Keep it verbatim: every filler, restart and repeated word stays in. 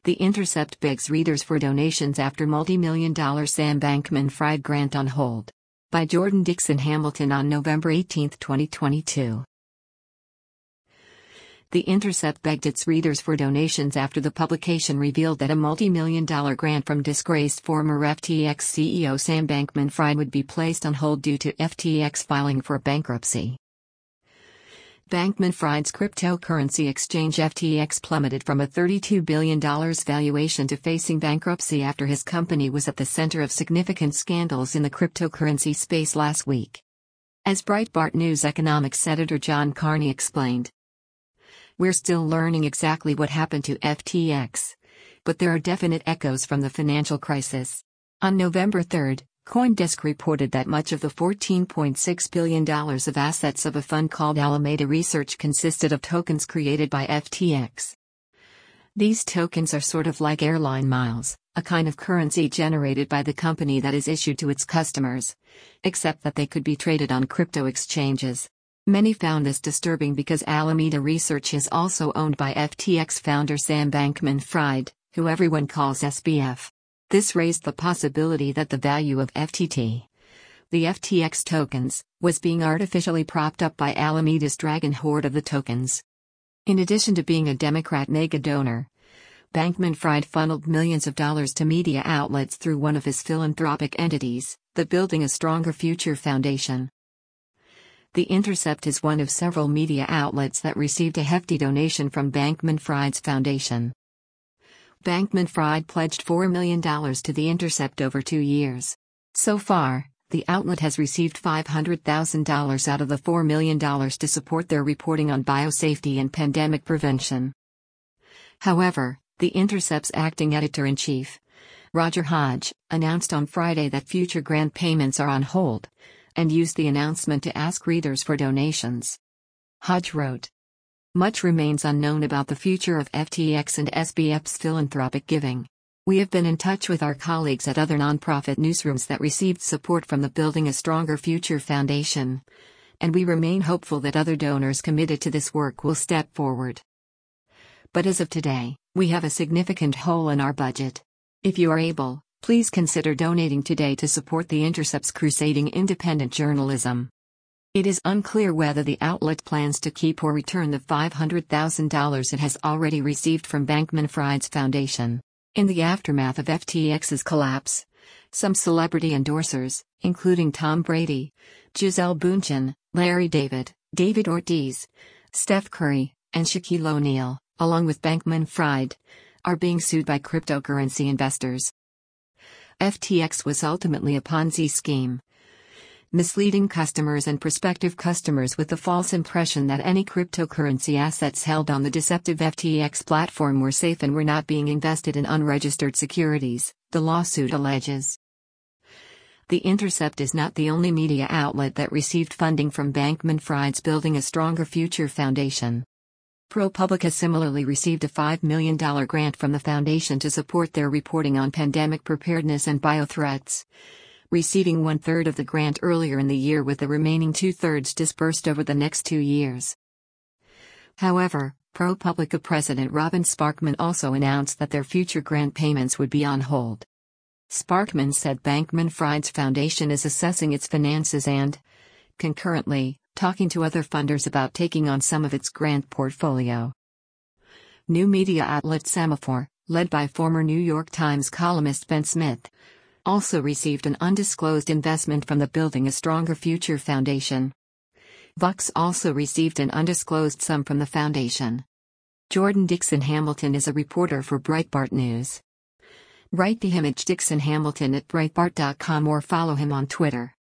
The Intercept begs readers for donations after multi-million dollar Sam Bankman-Fried grant on hold. By Jordan Dixon Hamilton on November eighteenth, twenty twenty-two. The Intercept begged its readers for donations after the publication revealed that a multi-million dollar grant from disgraced former F T X C E O Sam Bankman-Fried would be placed on hold due to F T X filing for bankruptcy. Bankman-Fried's cryptocurrency exchange F T X plummeted from a thirty-two billion dollars valuation to facing bankruptcy after his company was at the center of significant scandals in the cryptocurrency space last week. As Breitbart News economics editor John Carney explained, "We're still learning exactly what happened to F T X, but there are definite echoes from the financial crisis." On November third, CoinDesk reported that much of the fourteen point six billion dollars of assets of a fund called Alameda Research consisted of tokens created by F T X. These tokens are sort of like airline miles, a kind of currency generated by the company that is issued to its customers, except that they could be traded on crypto exchanges. Many found this disturbing because Alameda Research is also owned by F T X founder Sam Bankman-Fried, who everyone calls S B F. This raised the possibility that the value of F T T, the F T X tokens, was being artificially propped up by Alameda's dragon hoard of the tokens. In addition to being a Democrat mega donor, Bankman-Fried funneled millions of dollars to media outlets through one of his philanthropic entities, the Building a Stronger Future Foundation. The Intercept is one of several media outlets that received a hefty donation from Bankman-Fried's foundation. Bankman-Fried pledged four million dollars to The Intercept over two years. So far, the outlet has received five hundred thousand dollars out of the four million dollars to support their reporting on biosafety and pandemic prevention. However, The Intercept's acting editor-in-chief, Roger Hodge, announced on Friday that future grant payments are on hold, and used the announcement to ask readers for donations. Hodge wrote, "Much remains unknown about the future of F T X and S B F's philanthropic giving. We have been in touch with our colleagues at other nonprofit newsrooms that received support from the Building a Stronger Future Foundation, and we remain hopeful that other donors committed to this work will step forward. But as of today, we have a significant hole in our budget. If you are able, please consider donating today to support The Intercept's crusading independent journalism." It is unclear whether the outlet plans to keep or return the five hundred thousand dollars it has already received from Bankman-Fried's foundation. In the aftermath of F T X's collapse, some celebrity endorsers, including Tom Brady, Gisele Bündchen, Larry David, David Ortiz, Steph Curry, and Shaquille O'Neal, along with Bankman-Fried, are being sued by cryptocurrency investors. F T X was ultimately a Ponzi scheme, misleading customers and prospective customers with the false impression that any cryptocurrency assets held on the deceptive F T X platform were safe and were not being invested in unregistered securities, the lawsuit alleges. The Intercept is not the only media outlet that received funding from Bankman-Fried's Building a Stronger Future Foundation. ProPublica similarly received a five million dollars grant from the foundation to support their reporting on pandemic preparedness and biothreats, receiving one-third of the grant earlier in the year with the remaining two-thirds dispersed over the next two years. However, ProPublica president Robin Sparkman also announced that their future grant payments would be on hold. Sparkman said Bankman-Fried's foundation is assessing its finances and, concurrently, talking to other funders about taking on some of its grant portfolio. New media outlet Semafor, led by former New York Times columnist Ben Smith, also received an undisclosed investment from the Building a Stronger Future Foundation. Vox also received an undisclosed sum from the foundation. Jordan Dixon Hamilton is a reporter for Breitbart News. Write the image Dixon Hamilton at Breitbart dot com or follow him on Twitter.